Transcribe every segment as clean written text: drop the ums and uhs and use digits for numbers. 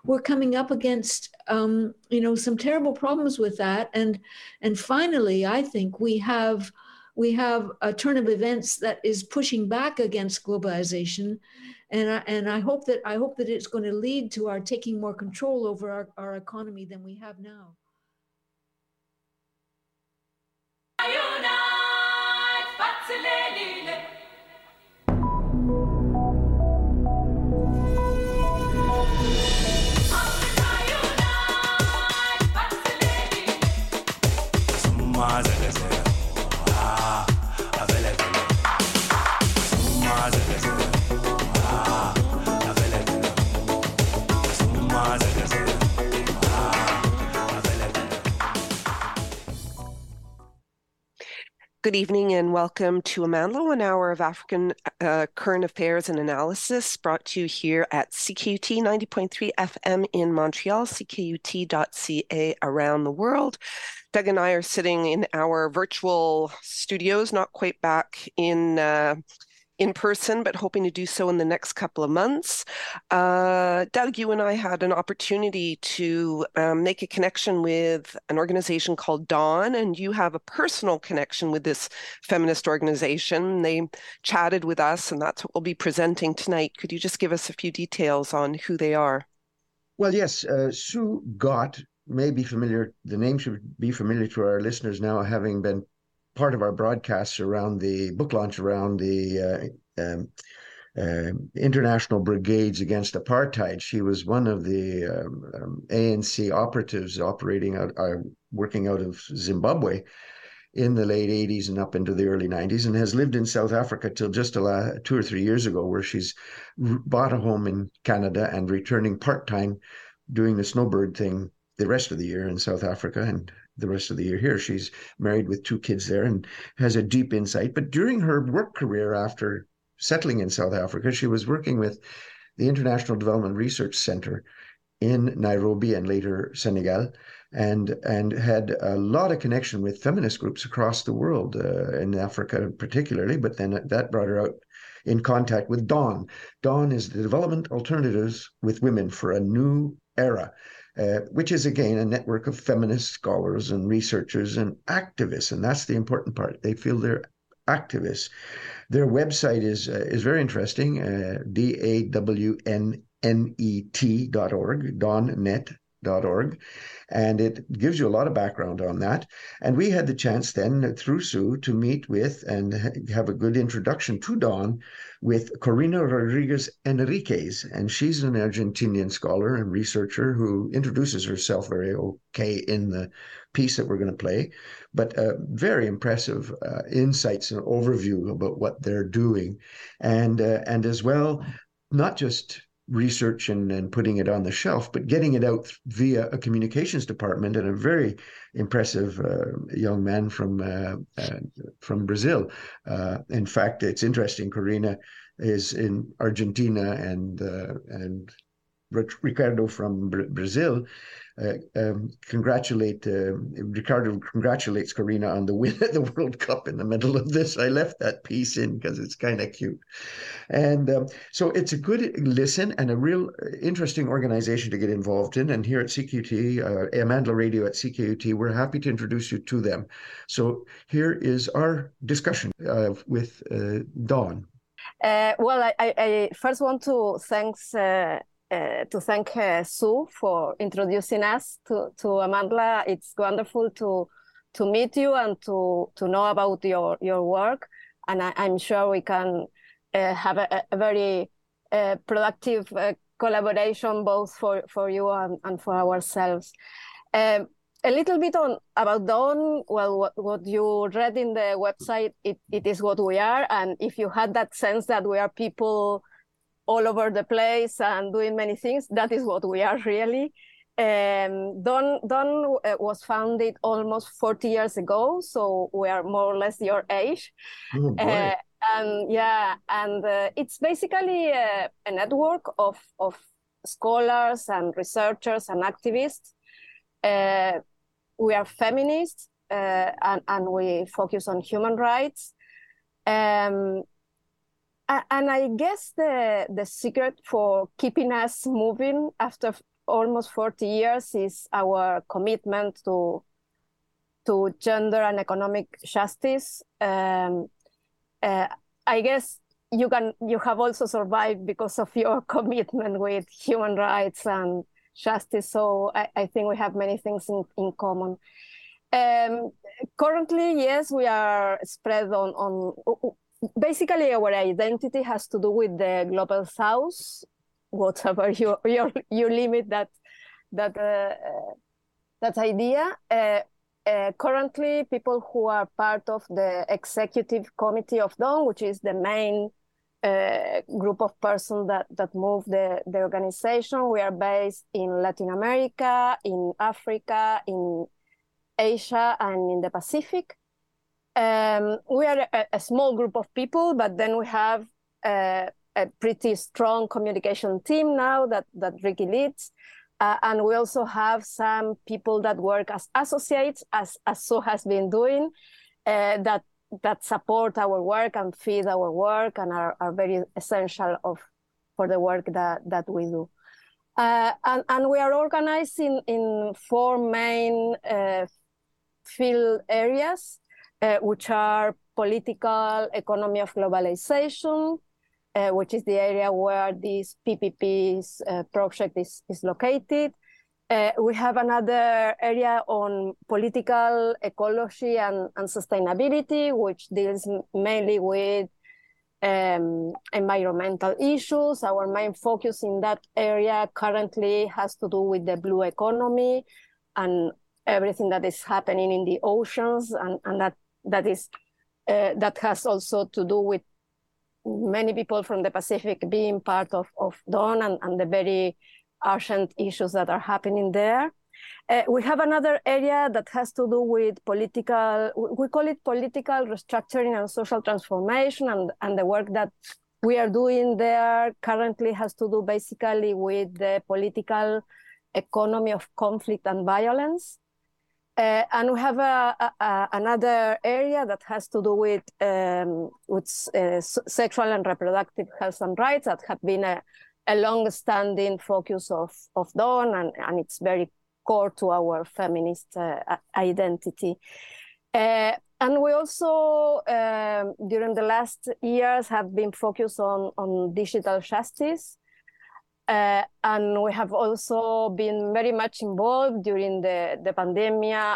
we're coming up against, some terrible problems with that. And finally, I think we have a turn of events that is pushing back against globalization. And I hope that it's going to lead to our taking more control over our economy than we have now. Good evening and welcome to Amandla, 1 hour of African current affairs and analysis brought to you here at CKUT 90.3 FM in Montreal, CKUT.ca around the world. Doug and I are sitting in our virtual studios, not quite back in person, but hoping to do so in the next couple of months. Doug, you and I had an opportunity to make a connection with an organization called Dawn, and you have a personal connection with this feminist organization. They chatted with us, and that's what we'll be presenting tonight. Could you just give us a few details on who they are? Well, yes, Sue Gott may be familiar. The name should be familiar to our listeners now, having been part of our broadcasts around the book launch around the International Brigades Against Apartheid. She was one of the ANC operatives working out of Zimbabwe in the late 80s and up into the early 90s, and has lived in South Africa till just 2 or 3 years ago, where she's bought a home in Canada and returning part-time, doing the snowbird thing the rest of the year in South Africa and the rest of the year here. She's married with 2 kids there and has a deep insight. But during her work career after settling in South Africa, she was working with the International Development Research Center in Nairobi and later Senegal, and had a lot of connection with feminist groups across the world, in Africa particularly, but then that brought her out in contact with Dawn. Dawn is the Development Alternatives with Women for a New Era, which is, again, a network of feminist scholars and researchers and activists, and that's the important part. They feel they're activists. Their website is very interesting, DAWNNET.org, dawnnet.org, and it gives you a lot of background on that. And we had the chance then, through Sue, to meet with and have a good introduction to Dawn with Corina Rodriguez Enriquez, and she's an Argentinian scholar and researcher who introduces herself very okay in the piece that we're going to play, but very impressive insights and overview about what they're doing, and as well, not just research and putting it on the shelf, but getting it out via a communications department and a very impressive young man from Brazil. In fact, it's interesting. Corina is in Argentina, and Ricardo from Brazil Ricardo congratulates Corina on the win at the World Cup in the middle of this. I left that piece in because it's kind of cute. And so it's a good listen and a real interesting organization to get involved in. And here at CKUT, Amandla Radio at CKUT, we're happy to introduce you to them. So here is our discussion with Dawn. Well, I first want to thank Sue for introducing us to Amandla. It's wonderful to meet you and to know about your work. And I'm sure we can have a very productive collaboration both for you and for ourselves. A little bit about Dawn. Well, what you read in the website, it is what we are. And if you had that sense that we are people all over the place and doing many things, that is what we are really. Dawn was founded almost 40 years ago, so we are more or less your age. Oh, boy. And it's basically a network of scholars and researchers and activists. We are feminists and we focus on human rights. And I guess the secret for keeping us moving after almost 40 years is our commitment to gender and economic justice. I guess you have also survived because of your commitment with human rights and justice. So I think we have many things in common. Currently, yes, we are spread on basically our identity has to do with the global south, whatever you limit that idea. Currently, people who are part of the executive committee of Dawn, which is the main group of persons that move the organization, we are based in Latin America, in Africa, in Asia, and in the Pacific. We are a small group of people, but then we have a pretty strong communication team now that Ricky leads. And we also have some people that work as associates, as Sue has been doing, that support our work and feed our work and are very essential for the work that we do. And we are organized in 4 main field areas, which are political economy of globalization, which is the area where this PPP's project is located. We have another area on political ecology and sustainability, which deals mainly with environmental issues. Our main focus in that area currently has to do with the blue economy and everything that is happening in the oceans, and that has also to do with many people from the Pacific being part of Dawn and the very urgent issues that are happening there. We have another area that has to do with political, we call it political restructuring and social transformation, and the work that we are doing there currently has to do basically with the political economy of conflict and violence. And we have another area that has to do with sexual and reproductive health and rights that have been a long-standing focus of Dawn, and it's very core to our feminist identity. And we also, during the last years, have been focused on digital justice. And we have also been very much involved during the pandemic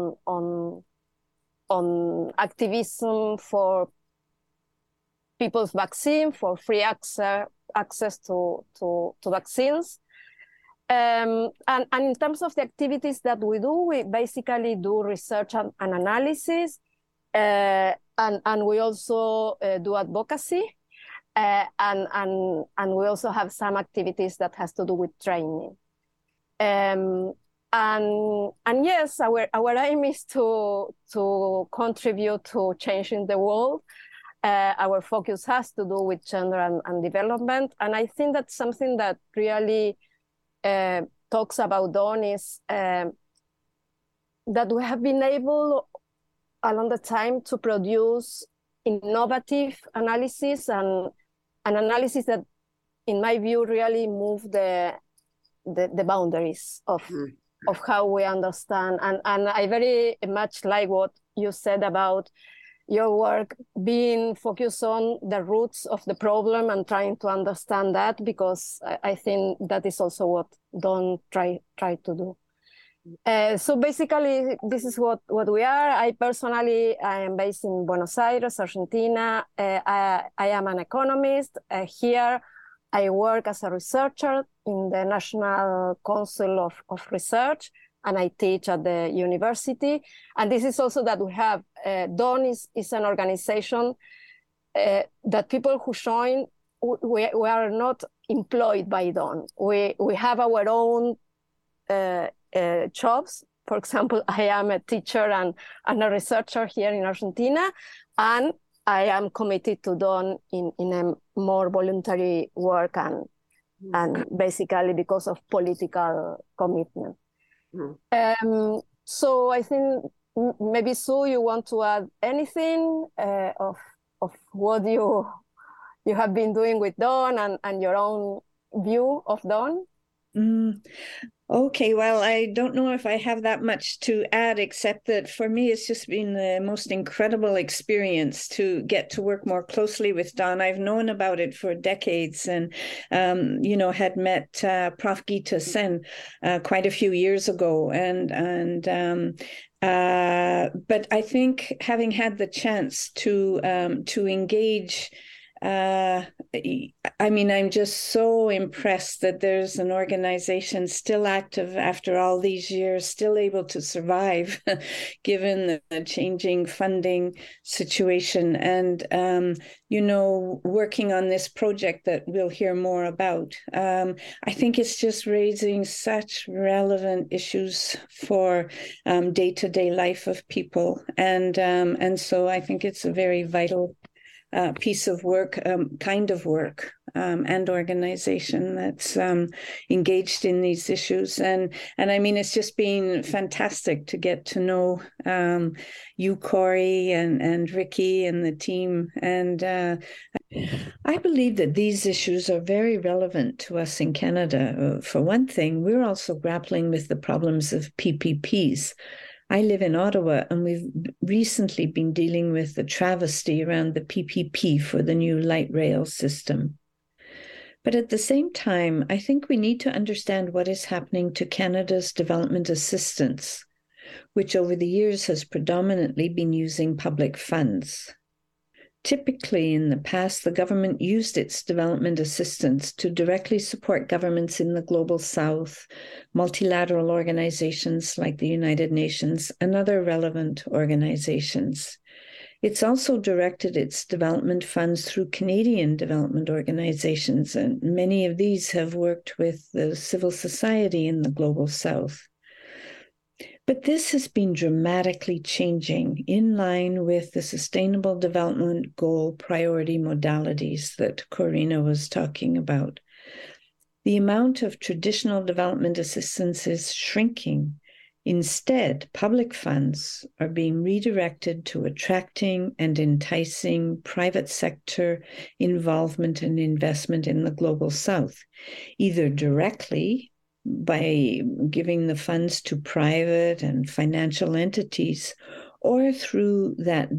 on activism for people's vaccine, for free access to vaccines. And in terms of the activities that we do, we basically do research and analysis, and we also do advocacy. And we also have some activities that has to do with training. And yes, our aim is to contribute to changing the world. Our focus has to do with gender and development. And I think that's something that really talks about Dawn is that we have been able along the time to produce innovative analysis and an analysis that, in my view, really move the boundaries of how we understand. And I very much like what you said about your work being focused on the roots of the problem and trying to understand that, because I think that is also what Dawn try to do. So basically, this is what we are. I am based in Buenos Aires, Argentina. I am an economist. Here, I work as a researcher in the National Council of Research, and I teach at the university. And this is also that we have, Dawn is an organization that people who join, we are not employed by Dawn. We have our own jobs. For example, I am a teacher and a researcher here in Argentina, and I am committed to Dawn in a more voluntary work and basically because of political commitment. So I think maybe Sue, you want to add anything of what you have been doing with Dawn and your own view of Dawn? Okay, well, I don't know if I have that much to add, except that for me, it's just been the most incredible experience to get to work more closely with Don. I've known about it for decades and, had met Prof. Geeta Sen quite a few years ago. But I think having had the chance to engage, I'm just so impressed that there's an organization still active after all these years, still able to survive, given the changing funding situation, and working on this project that we'll hear more about. I think it's just raising such relevant issues for day-to-day life of people, and so I think it's a very vital piece of work, kind of work, and organization that's engaged in these issues. And it's just been fantastic to get to know you, Corey, and Ricky and the team. And I believe that these issues are very relevant to us in Canada. For one thing, we're also grappling with the problems of PPPs. I live in Ottawa, and we've recently been dealing with the travesty around the PPP for the new light rail system. But at the same time, I think we need to understand what is happening to Canada's development assistance, which over the years has predominantly been using public funds. Typically, in the past, the government used its development assistance to directly support governments in the Global South, multilateral organizations like the United Nations, and other relevant organizations. It's also directed its development funds through Canadian development organizations, and many of these have worked with the civil society in the Global South. But this has been dramatically changing in line with the Sustainable Development Goal priority modalities that Corina was talking about. The amount of traditional development assistance is shrinking. Instead, public funds are being redirected to attracting and enticing private sector involvement and investment in the Global South, either directly by giving the funds to private and financial entities, or through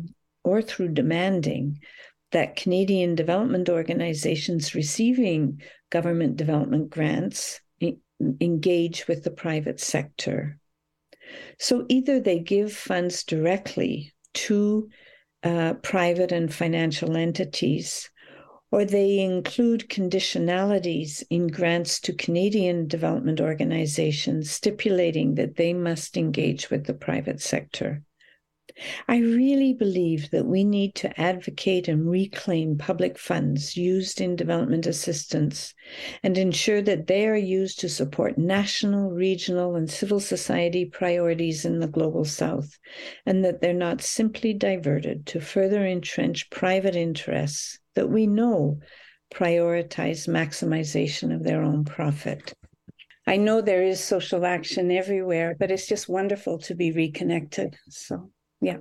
demanding that Canadian development organizations receiving government development grants engage with the private sector. So either they give funds directly to private and financial entities, or they include conditionalities in grants to Canadian development organizations stipulating that they must engage with the private sector. I really believe that we need to advocate and reclaim public funds used in development assistance and ensure that they are used to support national, regional, and civil society priorities in the Global South, and that they're not simply diverted to further entrench private interests that we know prioritize maximization of their own profit. I know there is social action everywhere, but it's just wonderful to be reconnected. So, yeah.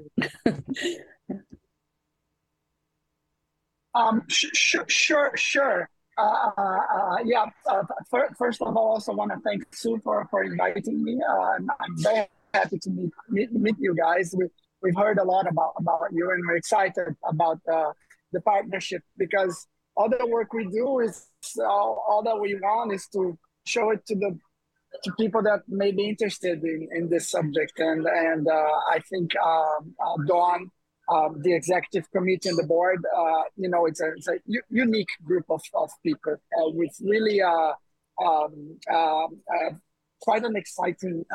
Sure. First of all, I also want to thank Sue for inviting me. I'm very happy to meet you guys. We've heard a lot about you, and we're excited about the partnership, because all the work we do is all that we want is to show it to people that may be interested in this subject, and I think Dawn, the executive committee and the board, it's a unique group of people with really quite an exciting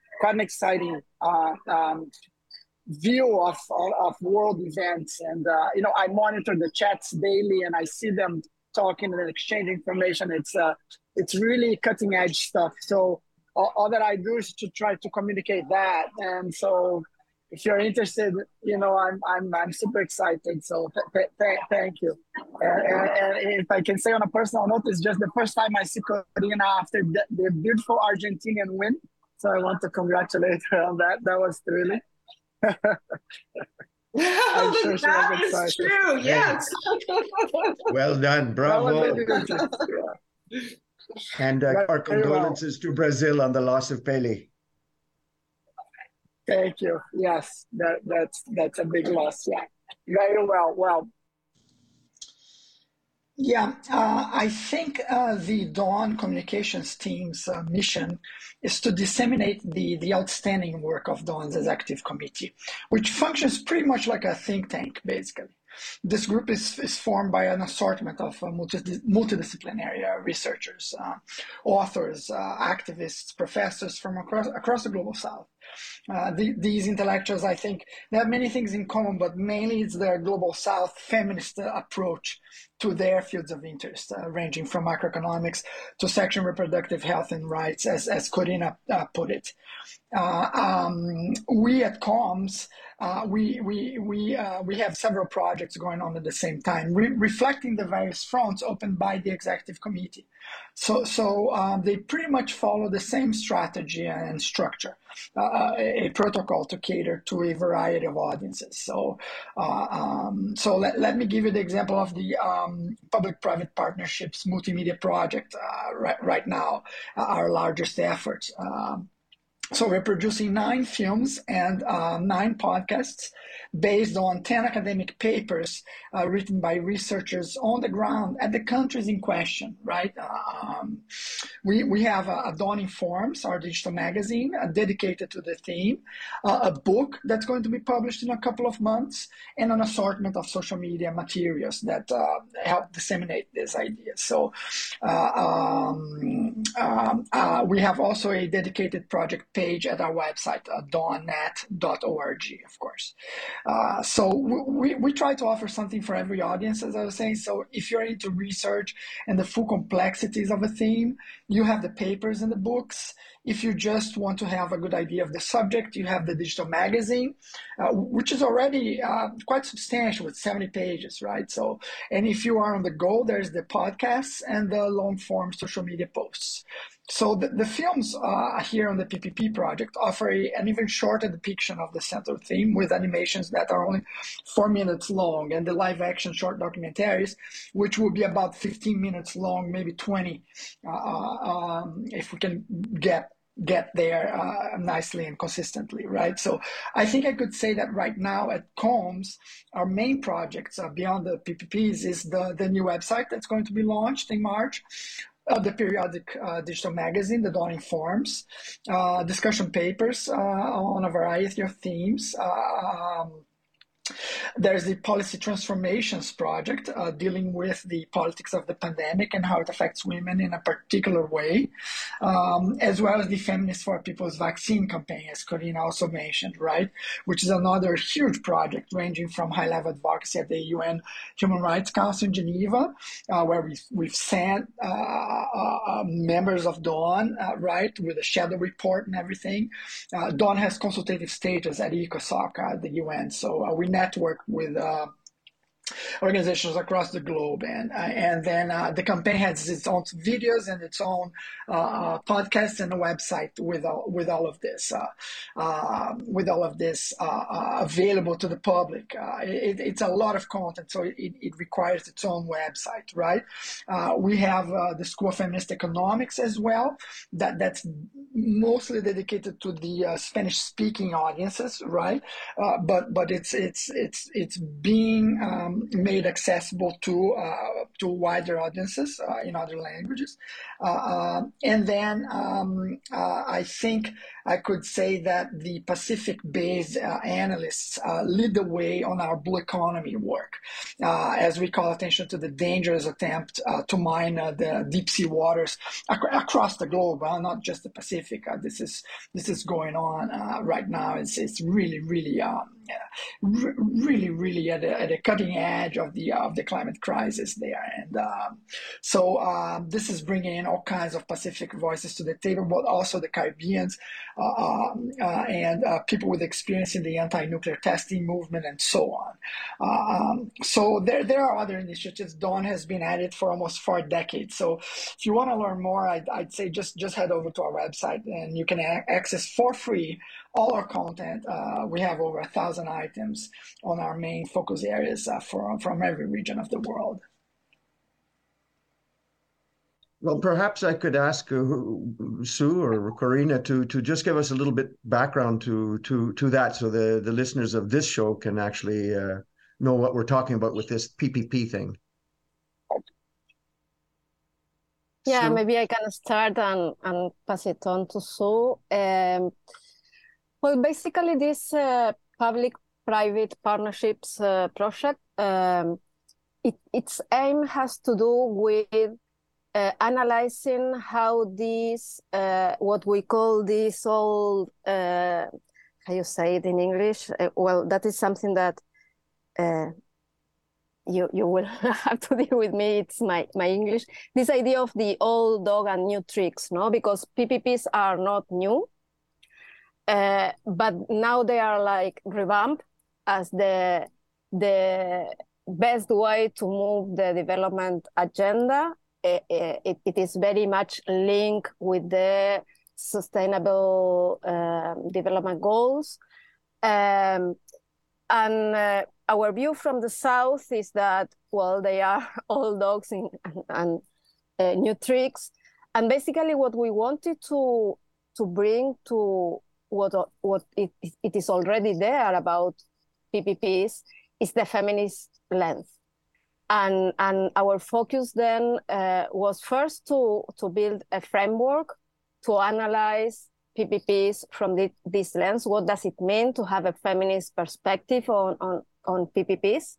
view of world events. And I monitor the chats daily, and I see them talking and exchanging information. It's really cutting edge stuff. So all that I do is to try to communicate that. And so if you're interested, I'm super excited. So thank you. And if I can say on a personal note, it's just the first time I see Corina after the beautiful Argentinian win. So I want to congratulate her on that. That was thrilling. I'm sure that is true. Yes. Well done. Bravo. And our condolences to Brazil on the loss of Pele. Thank you. Yes, that's a big loss. Yeah, very well. Well, yeah, I think the Dawn Communications team's mission is to disseminate the outstanding work of Dawn's executive committee, which functions pretty much like a think tank, basically. This group is formed by an assortment of multidisciplinary researchers, authors, activists, professors from across the Global South. These intellectuals, I think, they have many things in common, but mainly it's their Global South feminist approach to their fields of interest, ranging from macroeconomics to sexual and reproductive health and rights, as Corina put it. We at COMS, we have several projects going on at the same time, reflecting the various fronts opened by the executive committee. So they pretty much follow the same strategy and structure, a protocol to cater to a variety of audiences. So let me give you the example of the public-private partnerships multimedia project right now, our largest effort. So we're producing 9 films and 9 podcasts based on 10 academic papers written by researchers on the ground at the countries in question, right? We have Dawn Informs, our digital magazine, dedicated to the theme, a book that's going to be published in a couple of months, and an assortment of social media materials that help disseminate this idea. So we have also a dedicated project page at our website, dawnnet.org, of course. So we try to offer something for every audience, as I was saying. So if you're into research and the full complexities of a theme, you have the papers and the books. If you just want to have a good idea of the subject, you have the digital magazine, which is already quite substantial with 70 pages, right? So, and if you are on the go, there's the podcasts and the long form social media posts. So the films here on the PPP project offer an even shorter depiction of the central theme, with animations that are only 4 minutes long, and the live action short documentaries, which will be about 15 minutes long, maybe 20, if we can get there nicely and consistently, right? So I think I could say that right now at COMS, our main projects beyond the PPPs is the new website that's going to be launched in March, the periodic digital magazine, the Dawn Informs, discussion papers on a variety of themes. There's the Policy Transformations Project, dealing with the politics of the pandemic and how it affects women in a particular way, as well as the Feminists for People's Vaccine campaign, as Corina also mentioned, right? Which is another huge project ranging from high-level advocacy at the UN Human Rights Council in Geneva, where we've sent members of Dawn, right, with a shadow report and everything. Dawn has consultative stages at ECOSOC, the UN, so we network with organizations across the globe, and then the campaign has its own videos and its own podcasts and a website with all of this available to the public. It's a lot of content, so it requires its own website, right? We have the School of Feminist Economics as well, that's mostly dedicated to the Spanish-speaking audiences, right? But it's being made accessible to wider audiences in other languages. And then I think I could say that the Pacific-based analysts lead the way on our blue economy work, as we call attention to the dangerous attempt to mine the deep sea waters across the globe, not just the Pacific. This is going on right now. It's really at a cutting edge of the climate crisis there, and so this is bringing in all kinds of Pacific voices to the table, but also the Caribbeans and people with experience in the anti-nuclear testing movement and so on. So there are other initiatives. Dawn has been at it for almost 4 decades. So if you want to learn more, I'd say just head over to our website, and you can access for free all our content. We have over 1,000 items on our main focus areas from every region of the world. Well, perhaps I could ask Sue or Corina to just give us a little bit background to that, so the listeners of this show can actually know what we're talking about with this PPP thing. Yeah, Sue? maybe I can start and pass it on to Sue. Well, basically, this public-private partnerships project, its aim has to do with analyzing how these, what we call these all, how you say it in English? Well, that is something that you will have to deal with me. It's my English. This idea of the old dog and new tricks, no? Because PPPs are not new, but now they are like revamped as the best way to move the development agenda. It is very much linked with the sustainable development goals. And our view from the South is that, well, they are old dogs and new tricks. And basically what we wanted to bring to what it is already there about PPPs is the feminist lens. And our focus then was first to build a framework to analyze PPPs from this lens. What does it mean to have a feminist perspective on PPPs,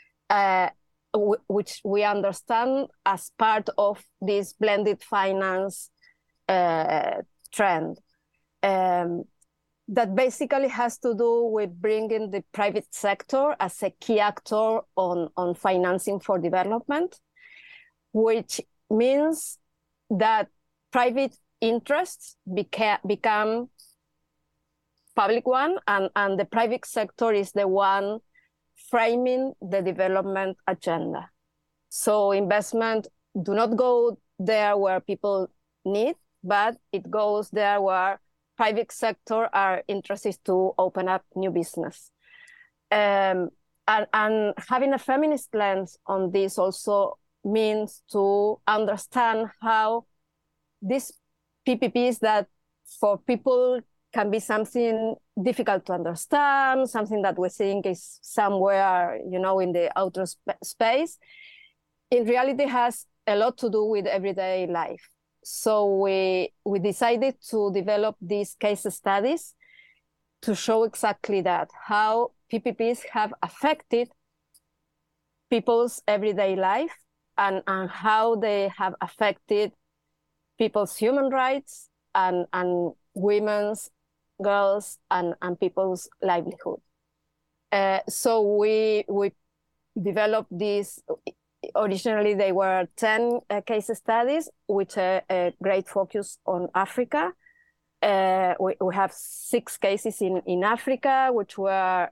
which we understand as part of this blended finance trend. That basically has to do with bringing the private sector as a key actor on financing for development, which means that private interests become public one, and the private sector is the one framing the development agenda. So investment do not go there where people need, but it goes there where private sector are interested to open up new business. And having a feminist lens on this also means to understand how these PPPs that for people can be something difficult to understand, something that we think is somewhere, in the outer space, in reality has a lot to do with everyday life. So we decided to develop these case studies to show exactly that, how PPPs have affected people's everyday life and how they have affected people's human rights and women's, girls, and people's livelihood. So we developed these. Originally, they were 10 case studies, with a great focus on Africa. We have 6 cases in Africa, which were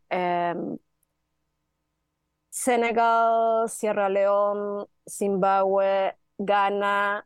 Senegal, Sierra Leone, Zimbabwe, Ghana,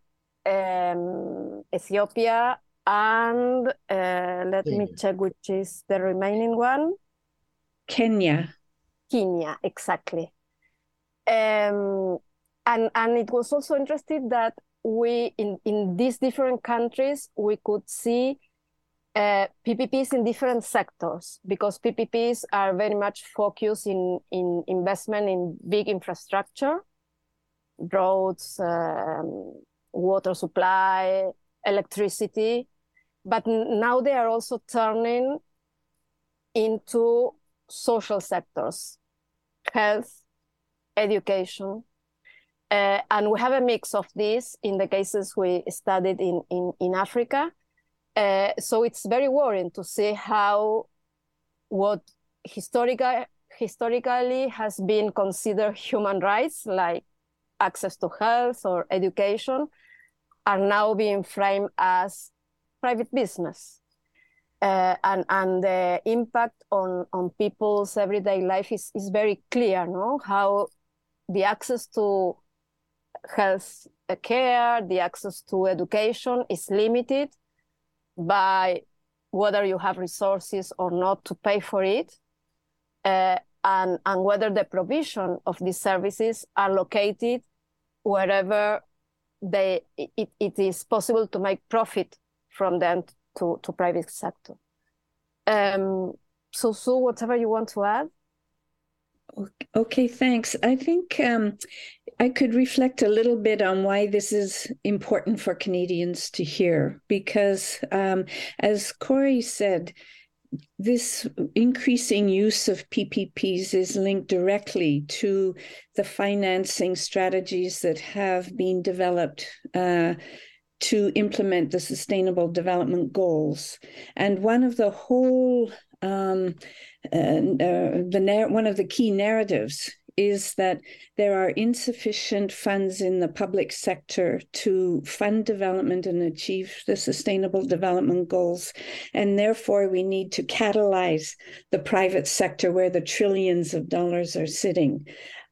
Ethiopia, and let me check which is the remaining one. Kenya, exactly. And it was also interesting that we, in these different countries, we could see PPPs in different sectors, because PPPs are very much focused in investment in big infrastructure, roads, water supply, electricity, but now they are also turning into social sectors, health, education, and we have a mix of this in the cases we studied in Africa. So it's very worrying to see how what historically has been considered human rights, like access to health or education, are now being framed as private business. And the impact on people's everyday life is very clear, no? How the access to health care, the access to education is limited by whether you have resources or not to pay for it, and whether the provision of these services are located wherever it is possible to make profit from them to private sector. So Sue, whatever you want to add? Okay, thanks. I think I could reflect a little bit on why this is important for Canadians to hear, because as Corey said, this increasing use of PPPs is linked directly to the financing strategies that have been developed to implement the Sustainable Development Goals. And one of the whole one of the key narratives is that there are insufficient funds in the public sector to fund development and achieve the Sustainable Development Goals. And therefore, we need to catalyze the private sector where the trillions of dollars are sitting.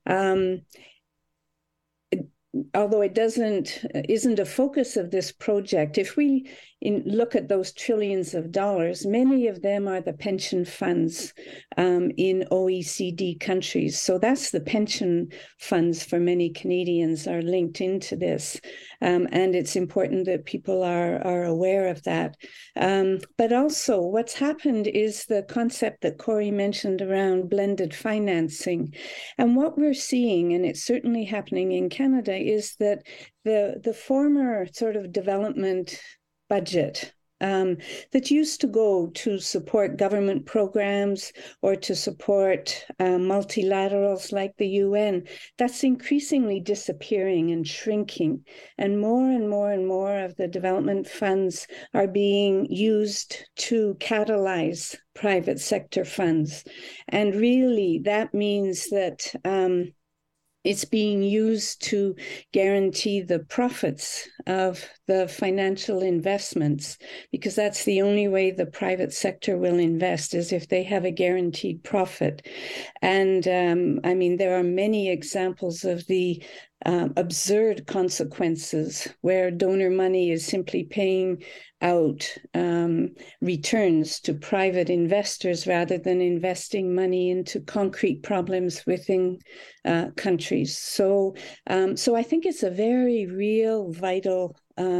Although it isn't a focus of this project, if we look at those trillions of dollars, many of them are the pension funds in OECD countries. So that's the pension funds for many Canadians are linked into this. And it's important that people are aware of that. But also what's happened is the concept that Corey mentioned around blended financing. And what we're seeing, and it's certainly happening in Canada, is that the former sort of development budget that used to go to support government programs or to support multilaterals like the UN, that's increasingly disappearing and shrinking. And more and more and more of the development funds are being used to catalyze private sector funds. And really, that means that it's being used to guarantee the profits of the financial investments, because that's the only way the private sector will invest, is if they have a guaranteed profit. And I mean, there are many examples of the absurd consequences where donor money is simply paying out returns to private investors rather than investing money into concrete problems within countries. So I think it's a very real, vital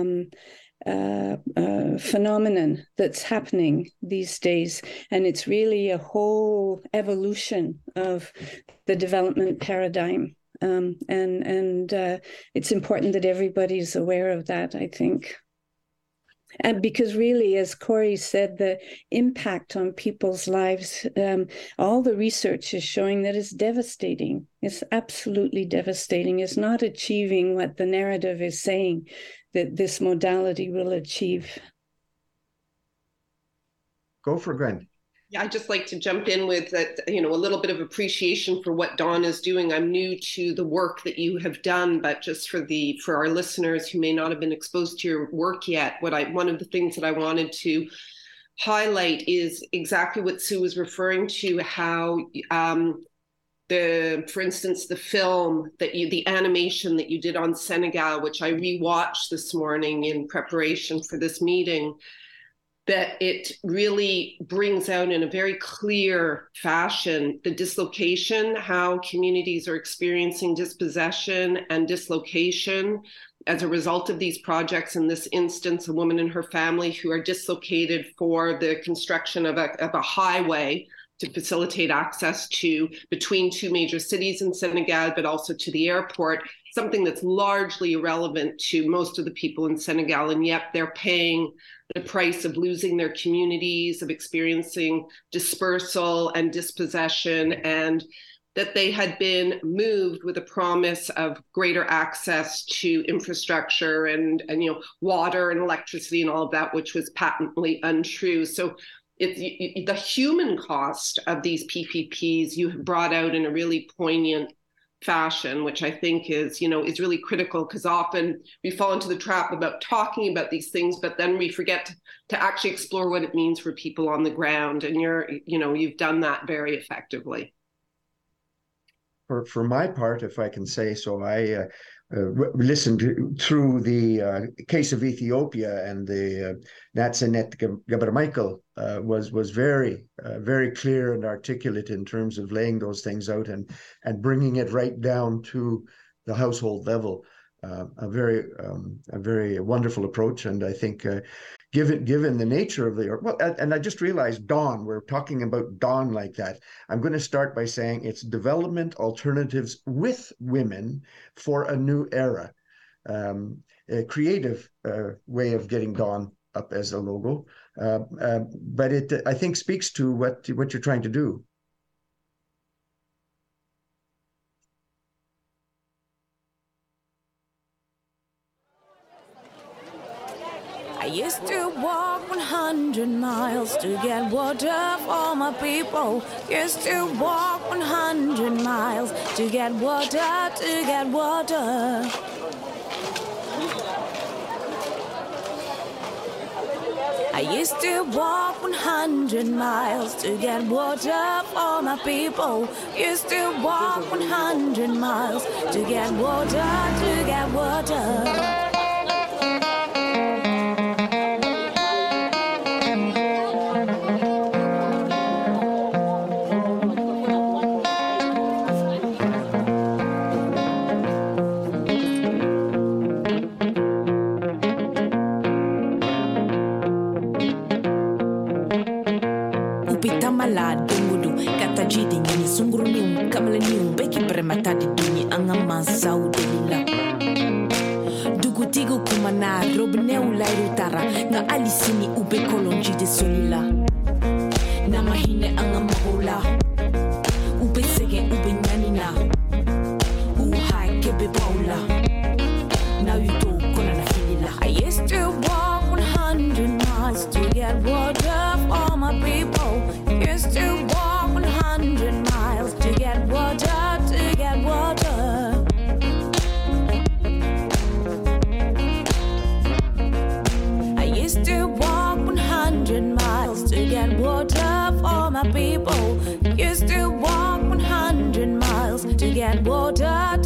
phenomenon that's happening these days. And it's really a whole evolution of the development paradigm. And it's important that everybody's aware of that, I think. And because really, as Corey said, the impact on people's lives, all the research is showing that it's devastating. It's absolutely devastating. It's not achieving what the narrative is saying that this modality will achieve. Go for Gwen. Yeah, I'd just like to jump in with that, a little bit of appreciation for what Dawn is doing. I'm new to the work that you have done, but just for our listeners who may not have been exposed to your work yet, one of the things that I wanted to highlight is exactly what Sue was referring to, how for instance, the film the animation that you did on Senegal, which I rewatched this morning in preparation for this meeting, that it really brings out in a very clear fashion the dislocation, how communities are experiencing dispossession and dislocation as a result of these projects. In this instance, a woman and her family who are dislocated for the construction of a highway to facilitate access between two major cities in Senegal, but also to the airport, something that's largely irrelevant to most of the people in Senegal, and yet they're paying the price of losing their communities, of experiencing dispersal and dispossession, and that they had been moved with a promise of greater access to infrastructure and water and electricity and all of that, which was patently untrue. So it's the human cost of these PPPs you have brought out in a really poignant fashion, which I think is really critical, because often we fall into the trap about talking about these things, but then we forget to actually explore what it means for people on the ground. And you've done that very effectively. For my part, if I can say so, I listened through the case of Ethiopia, and the Natsanet Gebremichael was very, very clear and articulate in terms of laying those things out and bringing it right down to the household level. a very wonderful approach. And I think given the nature of and I just realized Dawn, we're talking about Dawn like that. I'm going to start by saying it's development alternatives with women for a new era. A creative way of getting Dawn up as a logo, but it I think speaks to what you're trying to do. I used to walk 100 miles to get water for my people. Used to walk 100 miles to get water, I used to walk 100 miles to get water for my people. Used to walk 100 miles to get water. Dugutigo kumana robneu lairutara nga alisini ube kolonji de solila na mahine anga mahula ube sege ube nyanina uhai kebe baula now you do kona na hilila. I used to walk 100 miles to get water for my people. Used to walk 100 miles to get water. I used to walk 100 miles to get water for my people. Used to walk 100 miles to get water,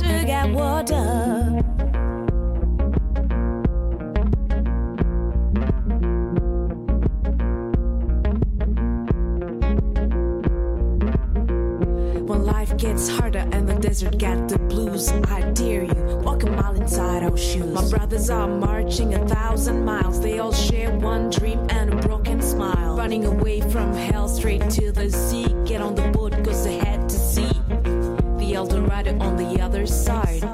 When life gets harder and the desert got the blues, I dare you, walk a mile inside our shoes. My brothers are marching 1,000 miles. They all share one dream and a broken smile. Running away from hell straight to the sea. Get on the boat cause they had to see the El Dorado on the other side.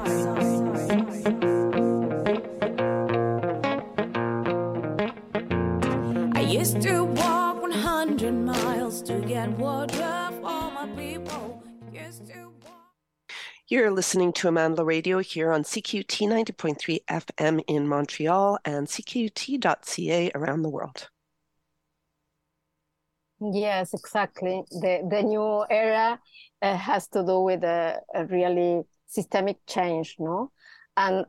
I used to walk 100 miles to get water for my people. You're listening to Amandla Radio here on CKUT 90.3 FM in Montreal and CKUT.ca around the world. Yes, exactly. The new era has to do with a really systemic change, no? And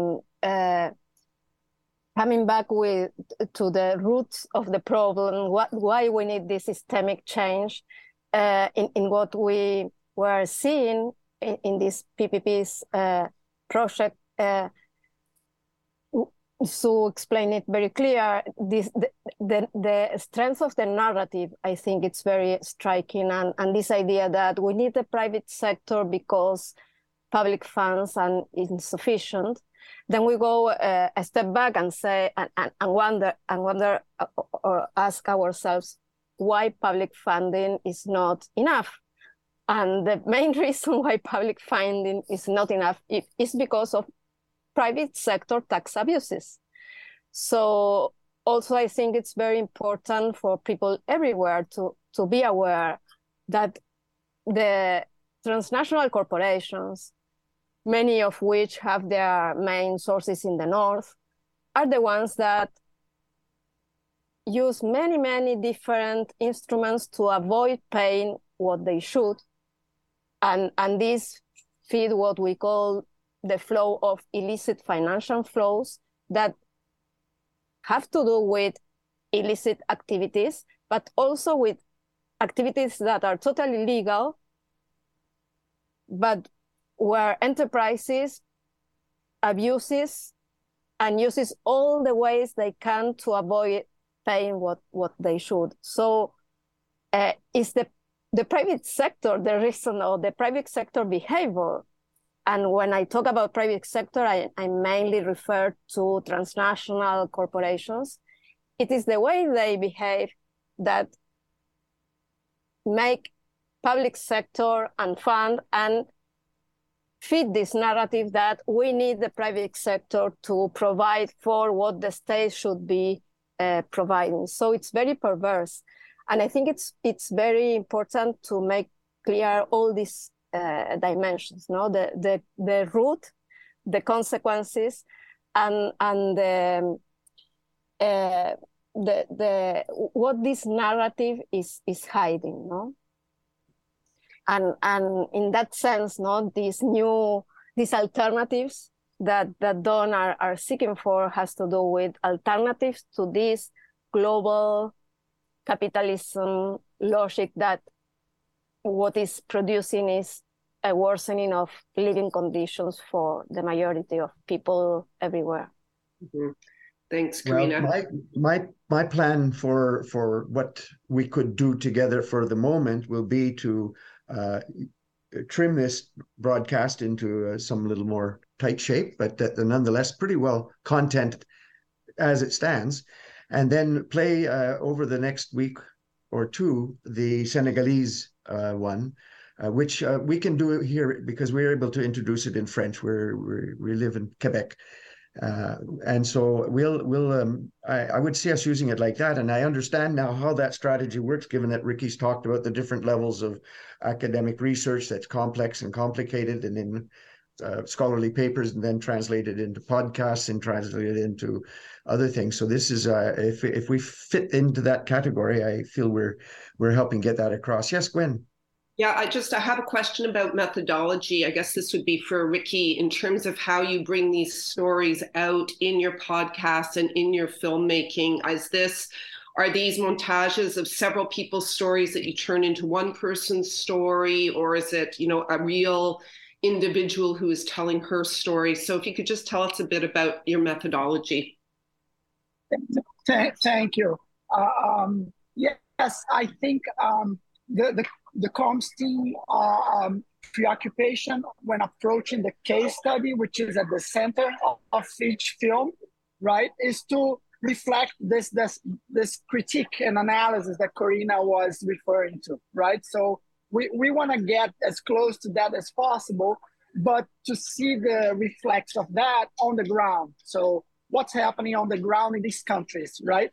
coming back to the roots of the problem, why we need this systemic change in what we were seeing in this PPP's project. So explain it very clear, the strength of the narrative, I think it's very striking, and this idea that we need the private sector because public funds are insufficient. Then we go a step back and say and wonder or ask ourselves why public funding is not enough. And the main reason why public funding is not enough is because of private sector tax abuses. So also I think it's very important for people everywhere to be aware that the transnational corporations, many of which have their main sources in the north, are the ones that use many, many different instruments to avoid paying what they should. And these feed what we call the flow of illicit financial flows that have to do with illicit activities, but also with activities that are totally legal, but where enterprises abuses and uses all the ways they can to avoid paying what they should. So is the private sector the reason, or the private sector behavior And when I talk about private sector, I mainly refer to transnational corporations. It is the way they behave that make public sector and fund and feed this narrative that we need the private sector to provide for what the state should be providing. So it's very perverse. And I think it's very important to make clear all these dimensions, no? The root, the consequences, and the what this narrative is hiding, no? And in that sense, no, these alternatives that Dawn are seeking for has to do with alternatives to this global capitalism logic that what is producing is a worsening of living conditions for the majority of people everywhere. Mm-hmm. Thanks, Karina. Well, my plan for what we could do together for the moment will be to trim this broadcast into some little more tight shape, but nonetheless pretty well content as it stands, and then play over the next week or two the Senegalese one, which we can do here because we're able to introduce it in French. We live in Quebec. And so I would see us using it like that. And I understand now how that strategy works, given that Ricky's talked about the different levels of academic research that's complex and complicated, and in scholarly papers, and then translated into podcasts and translated into other things. So this is if we fit into that category, I feel we're helping get that across. Yes, Gwen. Yeah, I have a question about methodology. I guess this would be for Ricky in terms of how you bring these stories out in your podcasts and in your filmmaking. Are these montages of several people's stories that you turn into one person's story, or is it, a real individual who is telling her story? So if you could just tell us a bit about your methodology. Thank you. Yes, I think the comms team preoccupation when approaching the case study, which is at the center of each film, right, is to reflect this critique and analysis that Karina was referring to, right? So we want to get as close to that as possible, but to see the reflex of that on the ground. So what's happening on the ground in these countries, right?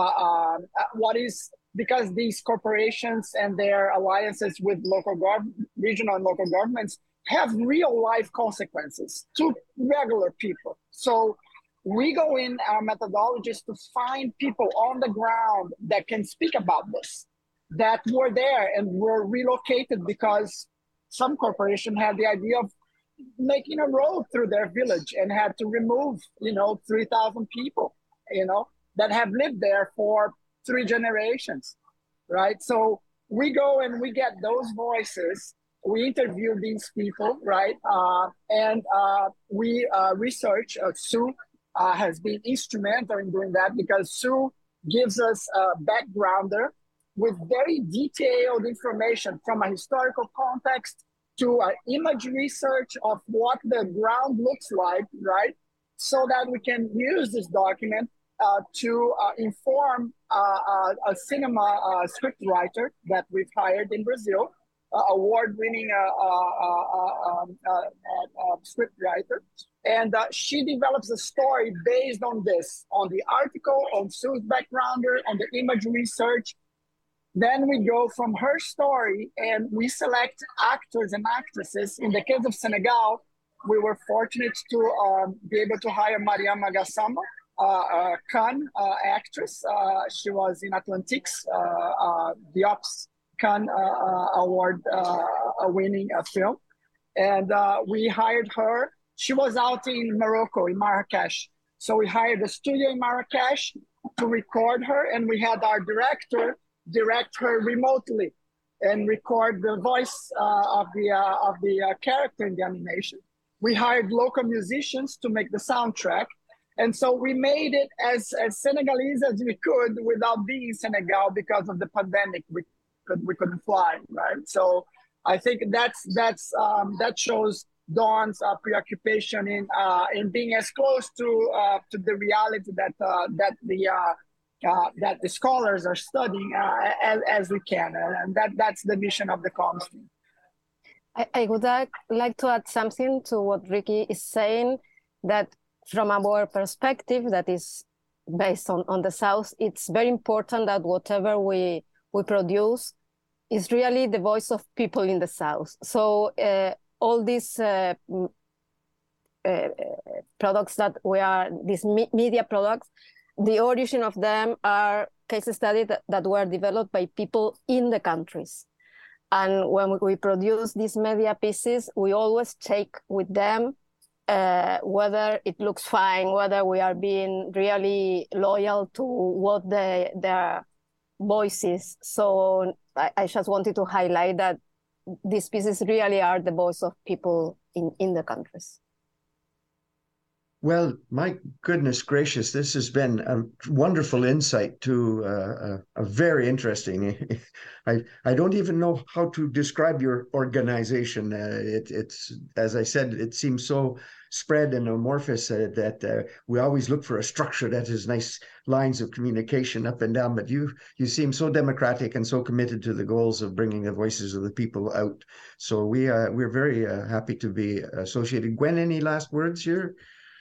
Because these corporations and their alliances with regional and local governments have real life consequences to regular people. So we go in our methodologies to find people on the ground that can speak about this, that were there and were relocated because some corporation had the idea of making a road through their village and had to remove, 3,000 people, that have lived there for 3 generations, right? So we go and we get those voices. We interview these people, right? And we research. Sue has been instrumental in doing that because Sue gives us a backgrounder with very detailed information from a historical context to image research of what the ground looks like, right? So that we can use this document to inform a cinema script writer that we've hired in Brazil, award-winning script writer. And she develops a story based on this, on the article, on Sue's backgrounder, on the image research. Then we go from her story and we select actors and actresses. In the case of Senegal, we were fortunate to be able to hire Mariama Gassama, Cannes actress. She was in Atlantics, the Ops Cannes award winning film. And we hired her. She was out in Morocco, in Marrakesh. So we hired a studio in Marrakesh to record her, and we had our director direct her remotely and record the voice of the character in the animation. We hired local musicians to make the soundtrack. And so we made it as Senegalese as we could without being in Senegal because of the pandemic. We couldn't fly, right? So I think that shows Dawn's preoccupation in being as close to the reality that the scholars are studying as we can, and that's the mission of the Comms team. I would like to add something to what Ricky is saying, that from our perspective, that is based on the South, it's very important that whatever we produce is really the voice of people in the South. So all these products that these media products, the origin of them are case studies that were developed by people in the countries. And when we produce these media pieces, we always take with them whether it looks fine, whether we are being really loyal to what their voice is. So I just wanted to highlight that these pieces really are the voice of people in the countries. Well, my goodness gracious, this has been a wonderful insight to a very interesting. I don't even know how to describe your organization. It's as I said, it seems so spread and amorphous that we always look for a structure that has nice lines of communication up and down. But you seem so democratic and so committed to the goals of bringing the voices of the people out. So we're very happy to be associated. Gwen, any last words here?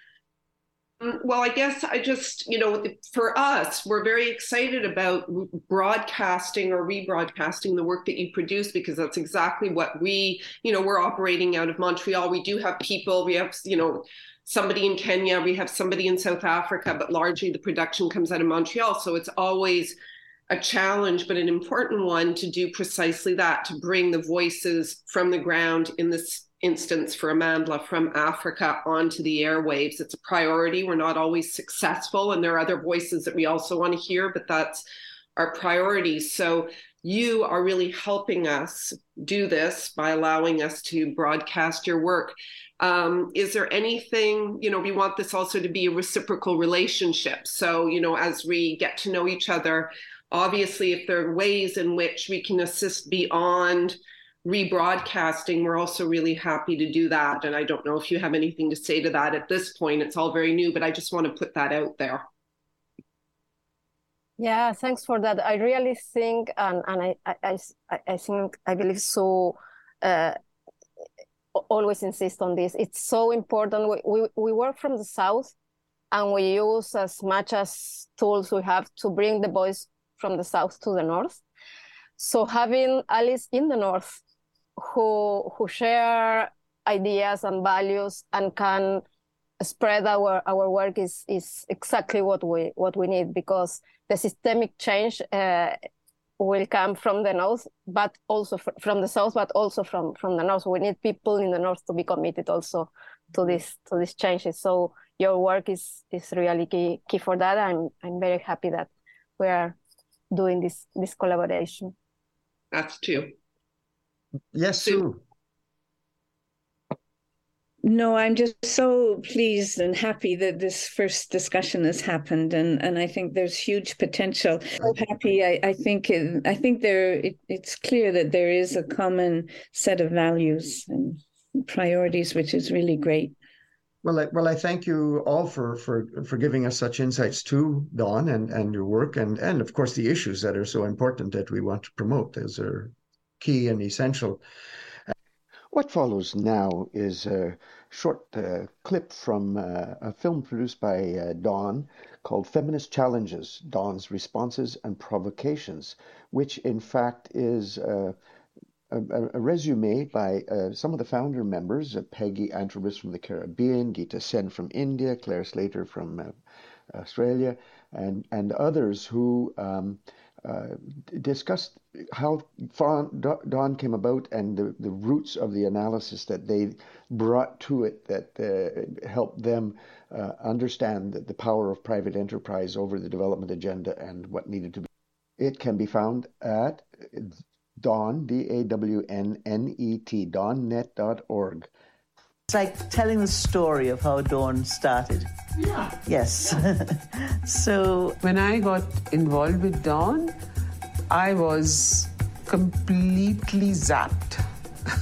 Well, I guess I just, for us, we're very excited about broadcasting or rebroadcasting the work that you produce, because that's exactly what we're operating out of Montreal. We do have people, we have, somebody in Kenya, we have somebody in South Africa, but largely the production comes out of Montreal. So it's always a challenge, but an important one to do precisely that, to bring the voices from the ground, in this instance for Amandla, from Africa onto the airwaves. It's a priority. We're not always successful, and there are other voices that we also want to hear, but that's our priority. So you are really helping us do this by allowing us to broadcast your work. Is there anything, we want this also to be a reciprocal relationship. So, as we get to know each other, obviously, if there are ways in which we can assist beyond rebroadcasting, we're also really happy to do that. And I don't know if you have anything to say to that at this point. It's all very new, but I just want to put that out there. Yeah, thanks for that. I really think, and I believe so, always insist on this. It's so important. We work from the South, and we use as much as tools we have to bring the voice from the South to the North. So having allies in the North who share ideas and values and can spread our work is exactly what we need, because the systemic change will come from the North, but also from the South, but also from the North. We need people in the North to be committed also to these changes. So your work is really key for that. I'm very happy that we are doing this collaboration. That's true. Yes, Sue. No, I'm just so pleased and happy that this first discussion has happened, and I think there's huge potential. So happy. I think it's clear that there is a common set of values and priorities, which is really great. Well, I thank you all for giving us such insights to Dawn and your work, and of course the issues that are so important that we want to promote. Those are key and essential. What follows now is a short clip from a film produced by Dawn called Feminist Challenges, Dawn's Responses and Provocations, which in fact is a resume by some of the founder members, Peggy Antrobus from the Caribbean, Geeta Sen from India, Claire Slater from Australia, and others who discussed how Dawn came about and the roots of the analysis that they brought to it that helped them understand the power of private enterprise over the development agenda and what needed to be. It can be found at Dawn, DAWNNET, dawnnet.org. It's like telling the story of how Dawn started. Yeah. Yes. So when I got involved with Dawn, I was completely zapped.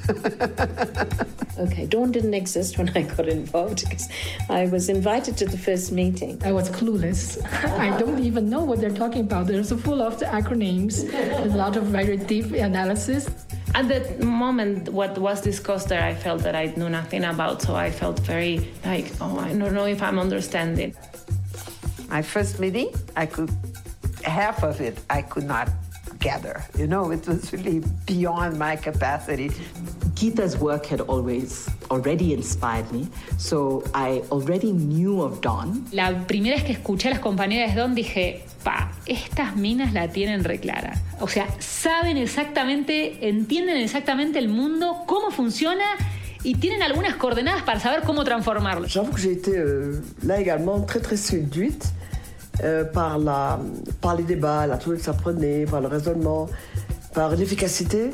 Okay, Dawn didn't exist when I got involved because I was invited to the first meeting. I was clueless. I don't even know what they're talking about. They're so full of the acronyms, a lot of very deep analysis. At the moment, what was discussed there, I felt that I knew nothing about, so I felt very like, oh, I don't know if I'm understanding. My first meeting, half of it I could not gather. You know, it was really beyond my capacity. Geeta's work had already inspired me, so I already knew of Dawn. La primera vez que escuché a las compañeras de Dawn dije, estas minas la tienen re clara. O sea, saben exactamente, entienden exactamente el mundo, cómo funciona y tienen algunas coordenadas para saber cómo transformarlo. J'avoue que j'ai été là également très très séduite par les débats, la tournée que ça prenait, par le raisonnement, par l'efficacité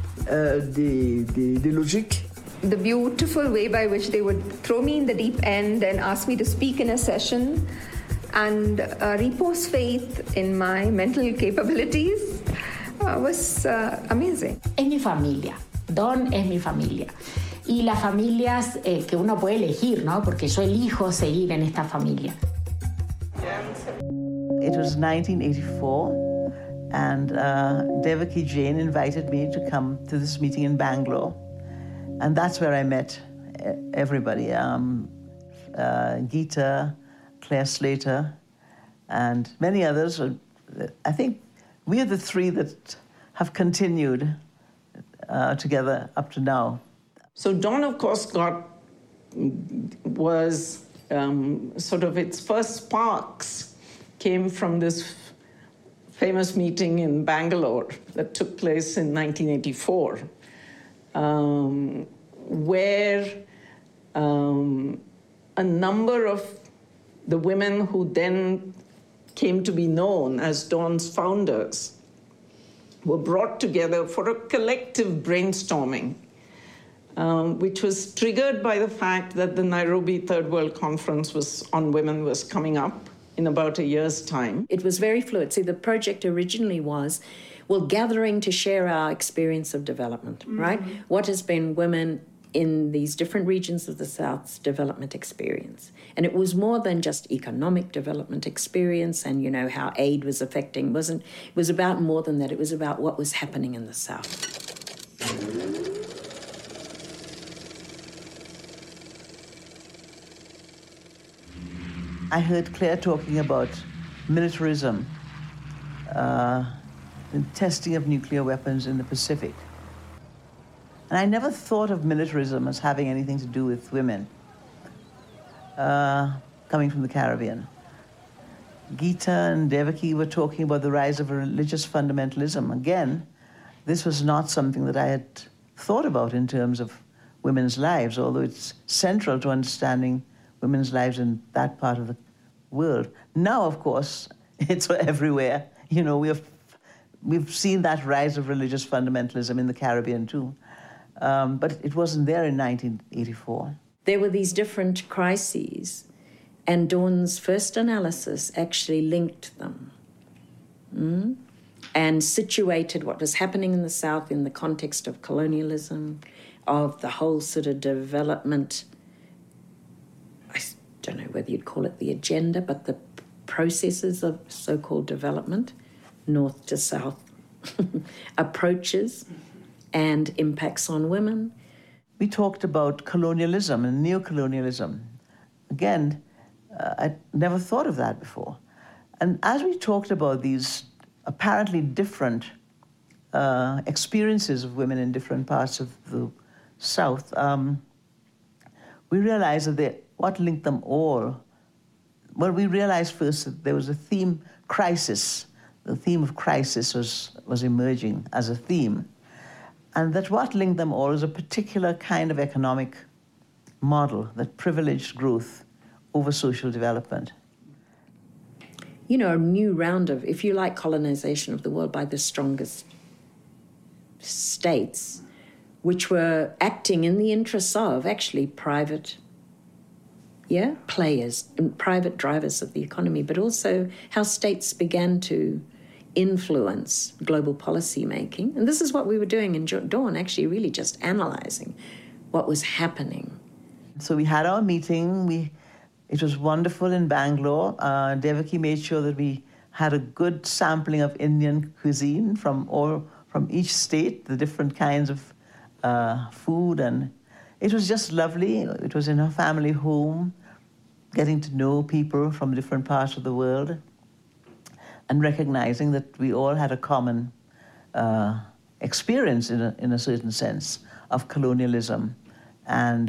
des logiques. The beautiful way by which they would throw me in the deep end and ask me to speak in a session and repose faith in my mental capabilities was amazing. Es mi familia. Dawn es mi familia. Y las familias que uno puede elegir, ¿no? Porque yo elijo seguir en esta familia. It was 1984, and Devaki Jain invited me to come to this meeting in Bangalore. And that's where I met everybody. Geeta, Claire Slater, and many others. I think we are the three that have continued together up to now. So Dawn, of course, was sort of its first sparks came from this famous meeting in Bangalore that took place in 1984, where a number of the women who then came to be known as Dawn's founders were brought together for a collective brainstorming, which was triggered by the fact that the Nairobi Third World Conference on Women was coming up in about a year's time. It was very fluid. See, the project originally was, gathering to share our experience of development, right? What has been women in these different regions of the South's development experience. And it was more than just economic development experience and, you know, how aid was affecting. It was about more than that. It was about what was happening in the South. I heard Claire talking about militarism, the testing of nuclear weapons in the Pacific. And I never thought of militarism as having anything to do with women coming from the Caribbean. Geeta and Devaki were talking about the rise of religious fundamentalism. Again, this was not something that I had thought about in terms of women's lives, although it's central to understanding women's lives in that part of the world. Now, of course, it's everywhere. You know, we've seen that rise of religious fundamentalism in the Caribbean too. But it wasn't there in 1984. There were these different crises, and Dawn's first analysis actually linked them and situated what was happening in the South in the context of colonialism, of the whole sort of development. I don't know whether you'd call it the agenda, but the processes of so-called development, north to south approaches and impacts on women. We talked about colonialism and neocolonialism. Again, I'd never thought of that before. And as we talked about these apparently different experiences of women in different parts of the South, we realized that what linked them all, well, we realized first that there was a theme crisis. The theme of crisis was emerging as a theme. And that what linked them all is a particular kind of economic model that privileged growth over social development. You know, a new round of, if you like, colonization of the world by the strongest states, which were acting in the interests of actually private players and private drivers of the economy, but also how states began to influence global policy making. And this is what we were doing in Dawn, actually really just analysing what was happening. So we had our meeting. It was wonderful in Bangalore. Devaki made sure that we had a good sampling of Indian cuisine from each state, the different kinds of food, and it was just lovely. It was in her family home, getting to know people from different parts of the world and recognizing that we all had a common experience in a certain sense of colonialism and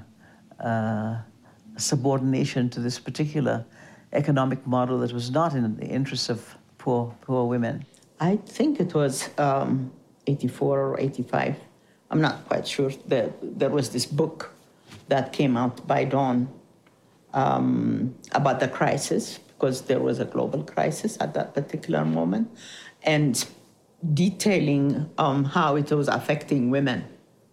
subordination to this particular economic model that was not in the interests of poor women. I think it was 84 or 85. I'm not quite sure. There was this book that came out by Dawn about the crisis, because there was a global crisis at that particular moment, and detailing how it was affecting women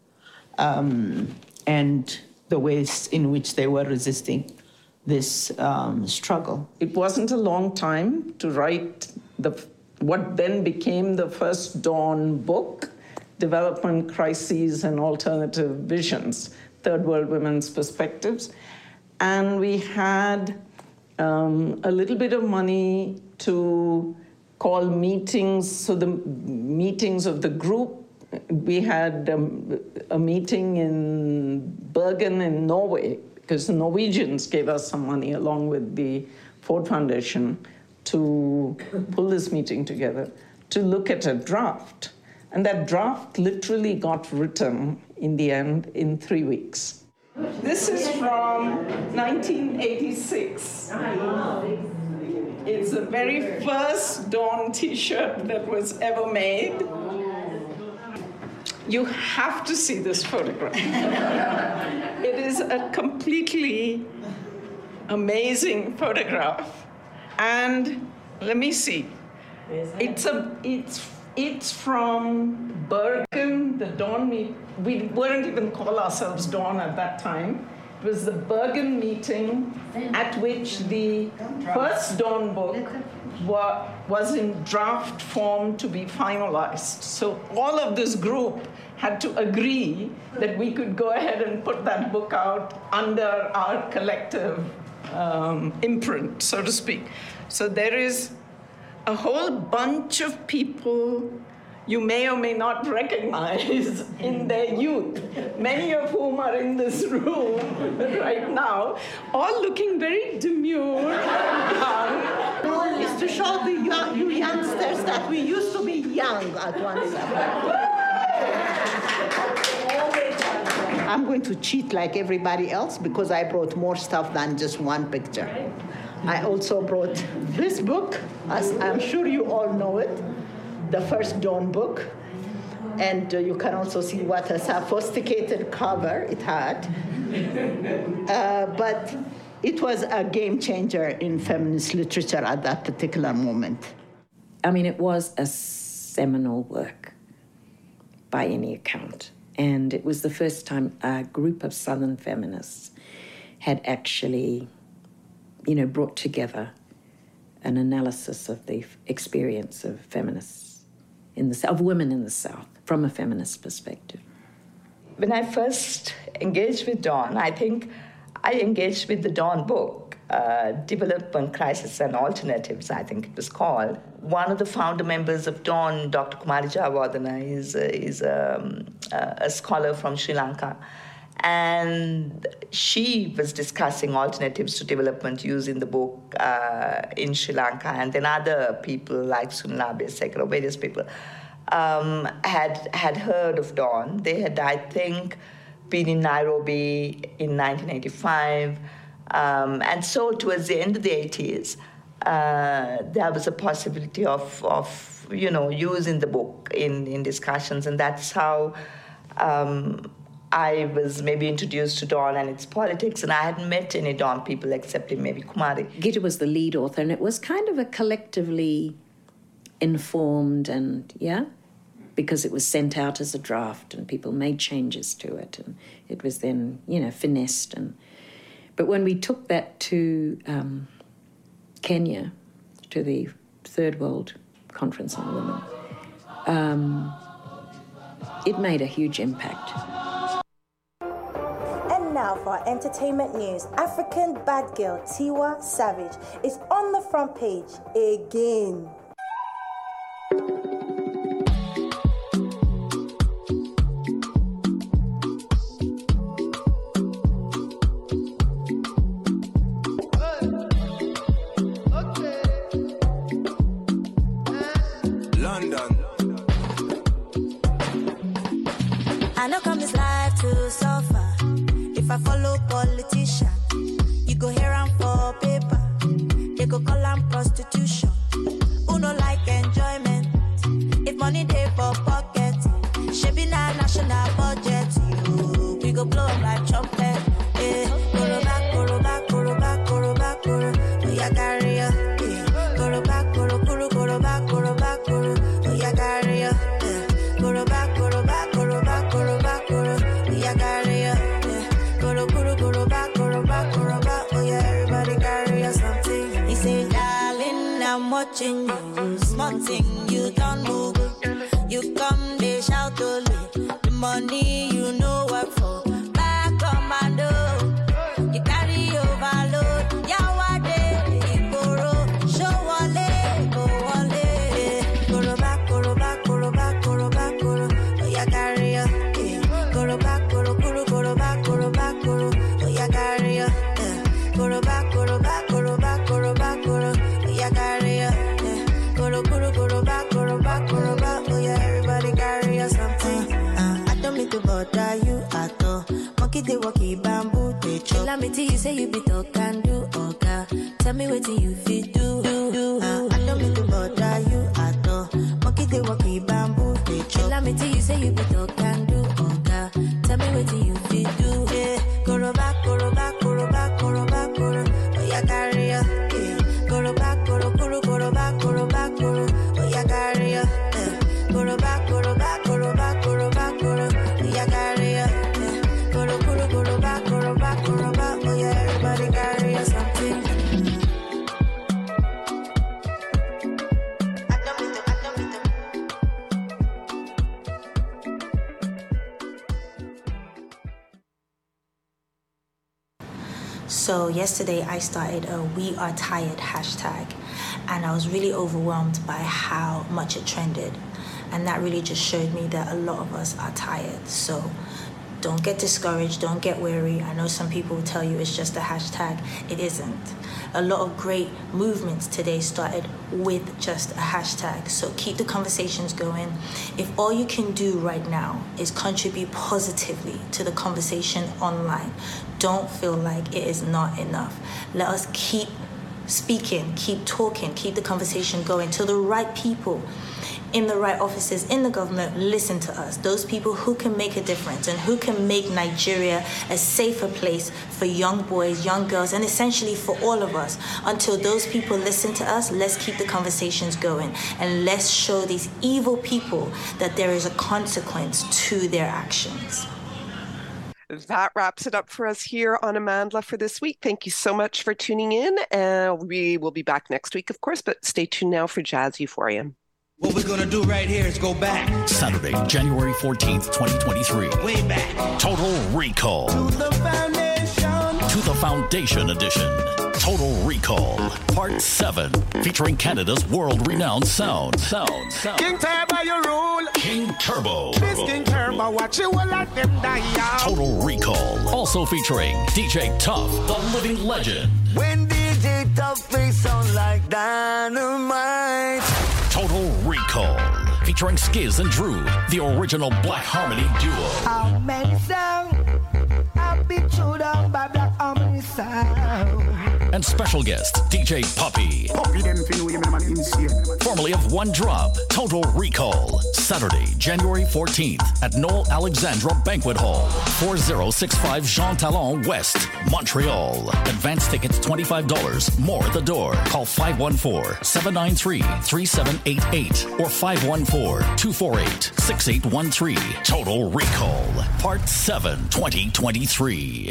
and the ways in which they were resisting this struggle. It wasn't a long time to write what then became the first Dawn book, Development Crises and Alternative Visions, Third World Women's Perspectives. And we had a little bit of money to call meetings. So the meetings of the group, we had a meeting in Bergen in Norway, because the Norwegians gave us some money along with the Ford Foundation to pull this meeting together, to look at a draft. And that draft literally got written in the end in 3 weeks. This is from 1986. It's the very first Dawn t-shirt that was ever made. You have to see this photograph. It is a completely amazing photograph. And let me see. It's from Bergen, the Dawn meet. We weren't even call ourselves Dawn at that time. It was the Bergen meeting at which the first Dawn book was in draft form to be finalized. So all of this group had to agree that we could go ahead and put that book out under our collective imprint, so to speak. So there is a whole bunch of people you may or may not recognize in their youth, many of whom are in this room right now, all looking very demure. It's to show you youngsters that we used to be young at once. I'm going to cheat like everybody else because I brought more stuff than just one picture. I also brought this book, as I'm sure you all know it, the first Dawn book. And you can also see what a sophisticated cover it had. But it was a game changer in feminist literature at that particular moment. I mean, it was a seminal work by any account. And it was the first time a group of Southern feminists had actually, brought together an analysis of the experience of feminists of women in the South from a feminist perspective. When I first engaged with Dawn, I think I engaged with the Dawn book, Development Crisis and Alternatives, I think it was called. One of the founder members of Dawn, Dr. Kumari Jayawardena, is a scholar from Sri Lanka. And she was discussing alternatives to development use in the book in Sri Lanka. And then other people like Sunila Abeysekera, various people, had heard of Dawn. They had, I think, been in Nairobi in 1985. And so towards the end of the 80s, there was a possibility of using the book in discussions. And that's how I was maybe introduced to Dawn and its politics, and I hadn't met any Dawn people except maybe Kumari. Gita was the lead author, and it was kind of a collectively informed because it was sent out as a draft and people made changes to it, and it was then, finessed. But when we took that to Kenya, to the Third World Conference on Women. It made a huge impact. And now for our entertainment news. African bad girl Tiwa Savage is on the front page again. If I follow politician, you go hear am for paper. They go call am prostitution. Who no like enjoyment? If money dey for pocket, shebi na national budget. You, we go blow am like trumpet. Koroba, koroba, koroba, koroba, koro. Oh yeah, carry ya. Koroba, koro, koro, koroba, koroba, koro. Oh yeah, carry ya. Koroba, koroba, koroba, koroba, koro. Oh yeah, carry ya. I'm watching you, small thing, you don't move. You come, they shout only. The money you know work for. Back commando, you carry overload. Yawade, Ikoro, show wale, go wale. Koro back, koro back, koro back, koro back, koro. Oh yeah, carry ya. Koro back, koro, koro, koro back, koro back, koro. Oh yeah, carry ya. Koro back, koro back, koro back, koro back, koro. Oh yeah, carry ya. Koro, koro, koro back, koro back, koro back. Oh yeah, everybody carry ya something. I don't mean to bother you at all. Monkey they walkie bamboo they chop. Tell me till you say you be talk and do, okay. Tell me what you fit do. I don't mean to bother you at all. Monkey they walkie bamboo they chop. Tell me till you say you be talk and do, okay. Tell me what you fit do. Yeah, koro back, koro back, koro back, koro back, koro. Oh yeah, carry ya. Koro back, koro, koro, koro back, koro back, koro. Oh yeah, carry ya. Koro back, koro back, koro back, koro back, koro. Oh yeah, carry ya. Koro, koro, koro back, koro back, koro back. Oh yeah, everybody carry ya something. So yesterday I started a We Are Tired hashtag, and I was really overwhelmed by how much it trended. And that really just showed me that a lot of us are tired. So don't get discouraged, don't get weary. I know some people will tell you it's just a hashtag. It isn't. A lot of great movements today started with just a hashtag. So keep the conversations going. If all you can do right now is contribute positively to the conversation online, don't feel like it is not enough. Let us keep speaking, keep talking, keep the conversation going till the right people in the right offices in the government listen to us. Those people who can make a difference and who can make Nigeria a safer place for young boys, young girls, and essentially for all of us. Until those people listen to us, let's keep the conversations going and let's show these evil people that there is a consequence to their actions. That wraps it up for us here on Amandla for this week. Thank you so much for tuning in. We will be back next week, of course, but stay tuned now for Jazz Euphoria. What we're going to do right here is go back. Saturday, January 14th, 2023. Way back. Total Recall. To the foundation. To the Foundation Edition. Total Recall, Part 7, featuring Canada's world-renowned sound. King Turbo, you rule. King Turbo. This King Turbo, watch you will let them die out. Total Recall, also featuring DJ Tough, the living legend. When DJ Tough face sound like dynamite. Total Recall, featuring Skiz and Drew, the original Black Harmony duo. How many songs have been chewed on by Black Harmony sound? And special guest, DJ Puppy. Puppy them fin with man insane. Formerly of One Drop, Total Recall. Saturday, January 14th at Noel Alexandra Banquet Hall, 4065 Jean Talon West, Montreal. Advance tickets $25, more at the door. Call 514-793-3788 or 514-248-6813. Total Recall, Part 7, 2023.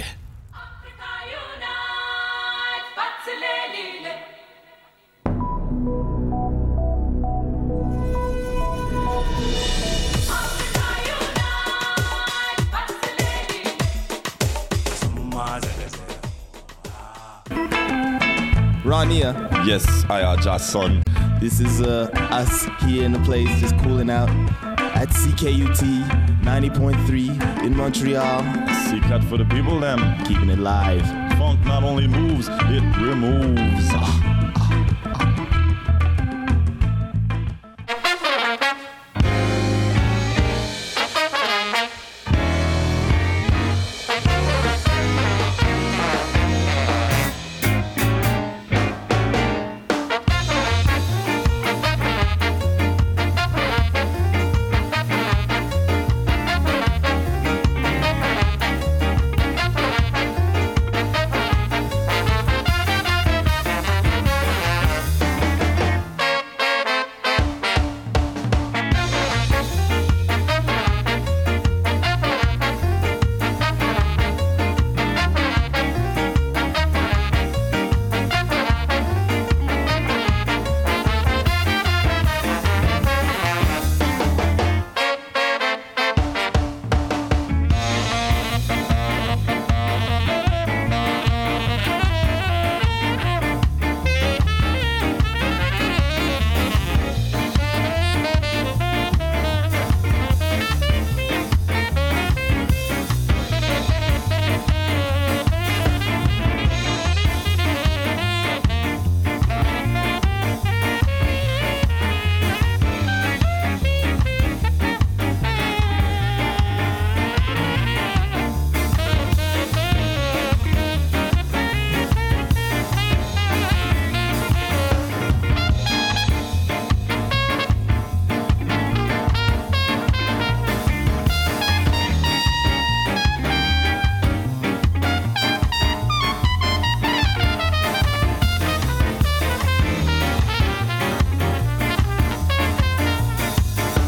John here. Yes, I are Jason. This is us here in the place, just cooling out at CKUT 90.3 in Montreal. Secret for the people, them. Keeping it live. Funk not only moves, it removes.